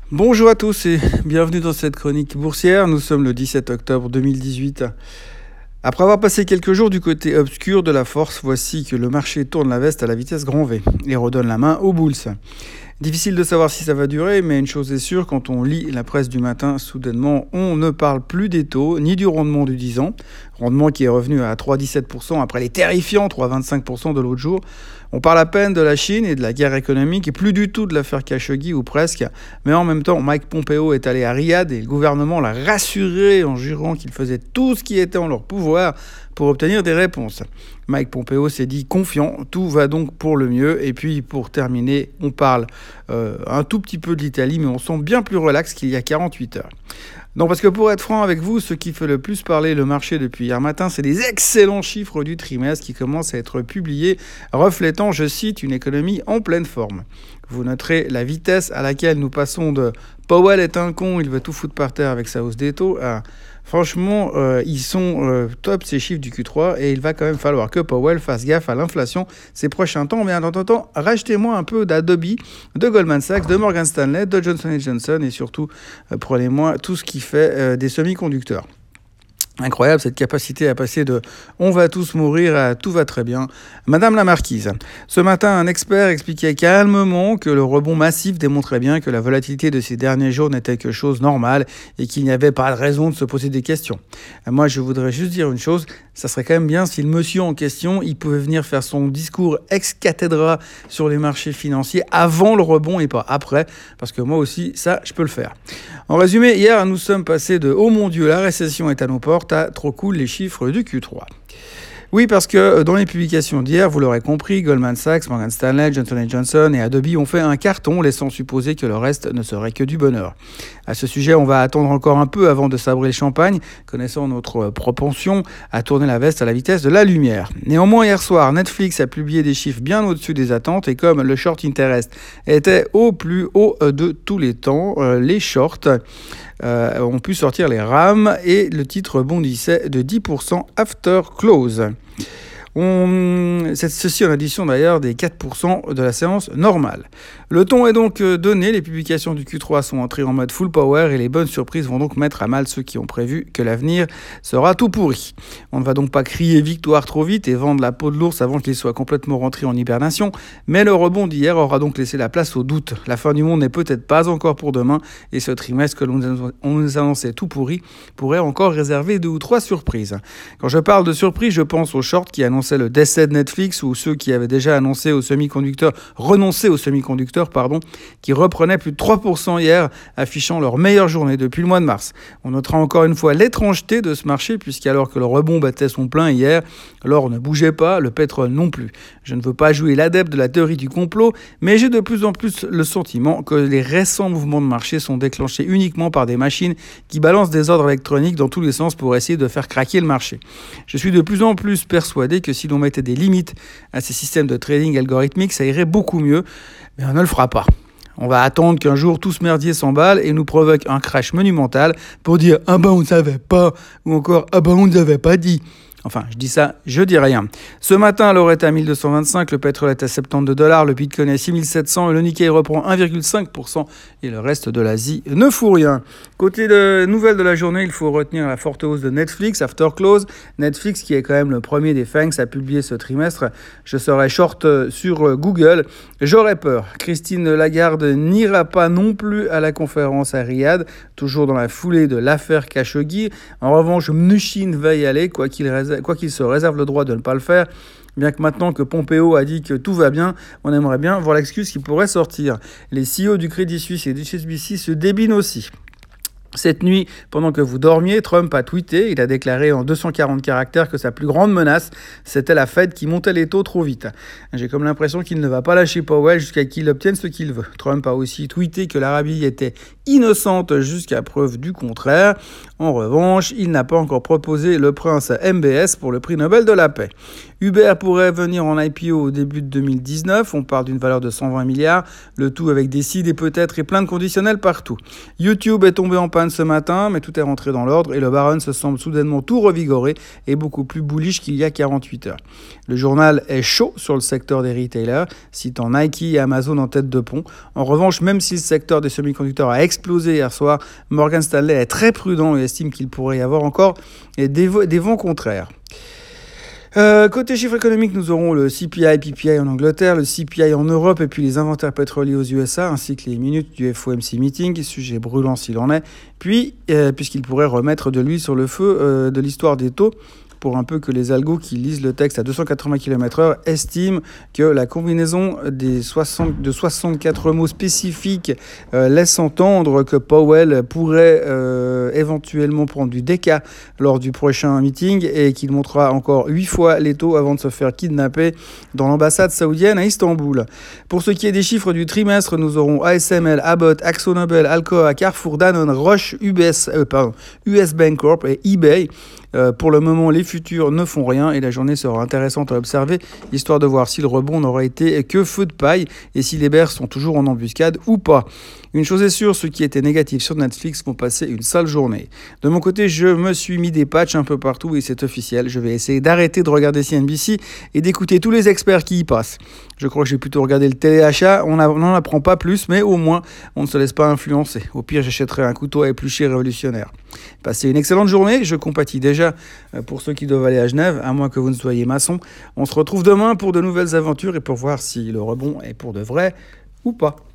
Bonjour à tous et bienvenue dans cette chronique boursière. Nous sommes le 17 octobre 2018. Après avoir passé quelques jours du côté obscur de la force, voici que le marché tourne la veste à la vitesse grand V et redonne la main aux bulls. Difficile de savoir si ça va durer, mais une chose est sûre, quand on lit la presse du matin, soudainement, on ne parle plus des taux, ni du rendement du 10 ans, rendement qui est revenu à 3,17% après les terrifiants 3,25% de l'autre jour. On parle à peine de la Chine et de la guerre économique et plus du tout de l'affaire Khashoggi ou presque. Mais en même temps, Mike Pompeo est allé à Riyad et le gouvernement l'a rassuré en jurant qu'il faisait tout ce qui était en leur pouvoir pour obtenir des réponses. Mike Pompeo s'est dit confiant, tout va donc pour le mieux. Et puis pour terminer, on parle un tout petit peu de l'Italie, mais on sent bien plus relax qu'il y a 48 heures. Non, parce que pour être franc avec vous, ce qui fait le plus parler le marché depuis hier matin, c'est les excellents chiffres du trimestre qui commencent à être publiés, reflétant, je cite, une économie en pleine forme. Vous noterez la vitesse à laquelle nous passons de « Powell est un con, il veut tout foutre par terre avec sa hausse des taux » à « Franchement, ils sont top ces chiffres du Q3 et il va quand même falloir que Powell fasse gaffe à l'inflation ces prochains temps. Mais en attendant, rachetez-moi un peu d'Adobe, de Goldman Sachs, de Morgan Stanley, de Johnson & Johnson et surtout, prenez-moi tout ce qui fait des semi-conducteurs. Incroyable cette capacité à passer de « on va tous mourir » à « tout va très bien ». Madame la Marquise, ce matin, un expert expliquait calmement que le rebond massif démontrait bien que la volatilité de ces derniers jours n'était que chose normale et qu'il n'y avait pas de raison de se poser des questions. Moi, je voudrais juste dire une chose, ça serait quand même bien si le monsieur en question, il pouvait venir faire son discours ex cathedra sur les marchés financiers avant le rebond et pas après, parce que moi aussi, ça, je peux le faire. En résumé, hier, nous sommes passés de « oh mon Dieu, la récession est à nos portes » à « trop cool les chiffres du Q3 ». Oui, parce que dans les publications d'hier, vous l'aurez compris, Goldman Sachs, Morgan Stanley, Johnson & Johnson et Adobe ont fait un carton, laissant supposer que le reste ne serait que du bonheur. À ce sujet, on va attendre encore un peu avant de sabrer le champagne, connaissant notre propension à tourner la veste à la vitesse de la lumière. Néanmoins, hier soir, Netflix a publié des chiffres bien au-dessus des attentes et comme le short interest était au plus haut de tous les temps, les shorts ont pu sortir les rames et le titre bondissait de 10% after close. Ceci en addition d'ailleurs des 4% de la séance normale. Le ton est donc donné, les publications du Q3 sont entrées en mode full power et les bonnes surprises vont donc mettre à mal ceux qui ont prévu que l'avenir sera tout pourri. On ne va donc pas crier victoire trop vite et vendre la peau de l'ours avant qu'il soit complètement rentré en hibernation, mais le rebond d'hier aura donc laissé la place au doute. La fin du monde n'est peut-être pas encore pour demain et ce trimestre que l'on nous annonçait tout pourri pourrait encore réserver 2 ou 3 surprises. Quand je parle de surprises, je pense aux shorts qui annonçaient le décès de Netflix ou ceux qui avaient déjà renoncé aux semi-conducteurs, qui reprenaient plus de 3% hier, affichant leur meilleure journée depuis le mois de mars. On notera encore une fois l'étrangeté de ce marché, puisqu'alors que le rebond battait son plein hier, l'or ne bougeait pas, le pétrole non plus. Je ne veux pas jouer l'adepte de la théorie du complot, mais j'ai de plus en plus le sentiment que les récents mouvements de marché sont déclenchés uniquement par des machines qui balancent des ordres électroniques dans tous les sens pour essayer de faire craquer le marché. Je suis de plus en plus persuadé que si l'on mettait des limites à ces systèmes de trading algorithmique, ça irait beaucoup mieux, mais on ne le fera pas. On va attendre qu'un jour tout ce merdier s'emballe et nous provoque un crash monumental pour dire « ah ben on ne savait pas » ou encore « ah ben on ne nous avait pas dit ». Enfin, je dis ça, je dis rien. Ce matin, l'or est à 1225, le pétrole est à $72, le bitcoin est à 6700 et le Nikkei reprend 1,5% et le reste de l'Asie ne fout rien. Côté de nouvelles de la journée, il faut retenir la forte hausse de Netflix, after close. Netflix, qui est quand même le premier des FANGs à publier ce trimestre. Je serai short sur Google. J'aurais peur. Christine Lagarde n'ira pas non plus à la conférence à Riyad, toujours dans la foulée de l'affaire Khashoggi. En revanche, Mnuchin va y aller, quoi qu'il se réserve le droit de ne pas le faire. Bien que maintenant que Pompeo a dit que tout va bien, on aimerait bien voir l'excuse qui pourrait sortir. Les CEO du Crédit Suisse et du HSBC se débinent aussi. Cette nuit, pendant que vous dormiez, Trump a tweeté, il a déclaré en 240 caractères que sa plus grande menace, c'était la Fed qui montait les taux trop vite. J'ai comme l'impression qu'il ne va pas lâcher Powell jusqu'à qu'il obtienne ce qu'il veut. Trump a aussi tweeté que l'Arabie était innocente jusqu'à preuve du contraire. En revanche, il n'a pas encore proposé le prince MBS pour le prix Nobel de la paix. Uber pourrait venir en IPO au début de 2019, on parle d'une valeur de 120 milliards, le tout avec des si, des peut-être et plein de conditionnels partout. YouTube est tombé en panne ce matin, mais tout est rentré dans l'ordre et le Baron se semble soudainement tout revigoré et beaucoup plus bullish qu'il y a 48 heures. Le journal est chaud sur le secteur des retailers, citant Nike et Amazon en tête de pont. En revanche, même si le secteur des semi-conducteurs a explosé explosé hier soir. Morgan Stanley est très prudent et estime qu'il pourrait y avoir encore des vents contraires. Côté chiffres économiques, nous aurons le CPI, PPI en Angleterre, le CPI en Europe et puis les inventaires pétroliers aux USA ainsi que les minutes du FOMC meeting, sujet brûlant s'il en est, puis puisqu'il pourrait remettre de l'huile sur le feu de l'histoire des taux, pour un peu que les algos qui lisent le texte à 280 km/h estiment que la combinaison de 64 mots spécifiques laisse entendre que Powell pourrait éventuellement prendre du déca lors du prochain meeting et qu'il montera encore 8 fois les taux avant de se faire kidnapper dans l'ambassade saoudienne à Istanbul. Pour ce qui est des chiffres du trimestre, nous aurons ASML, Abbott, AkzoNobel, Alcoa, Carrefour, Danone, Roche, US Bancorp et eBay. Pour le moment, les futurs ne font rien et la journée sera intéressante à observer, histoire de voir si le rebond n'aura été que feu de paille et si les bears sont toujours en embuscade ou pas. Une chose est sûre, ceux qui étaient négatifs sur Netflix vont passer une sale journée. De mon côté, je me suis mis des patchs un peu partout et c'est officiel. Je vais essayer d'arrêter de regarder CNBC et d'écouter tous les experts qui y passent. Je crois que j'ai plutôt regardé le téléachat. On n'en apprend pas plus, mais au moins, on ne se laisse pas influencer. Au pire, j'achèterai un couteau à éplucher révolutionnaire. Passez une excellente journée. Je compatis déjà pour ceux qui doivent aller à Genève, à moins que vous ne soyez maçon. On se retrouve demain pour de nouvelles aventures et pour voir si le rebond est pour de vrai ou pas.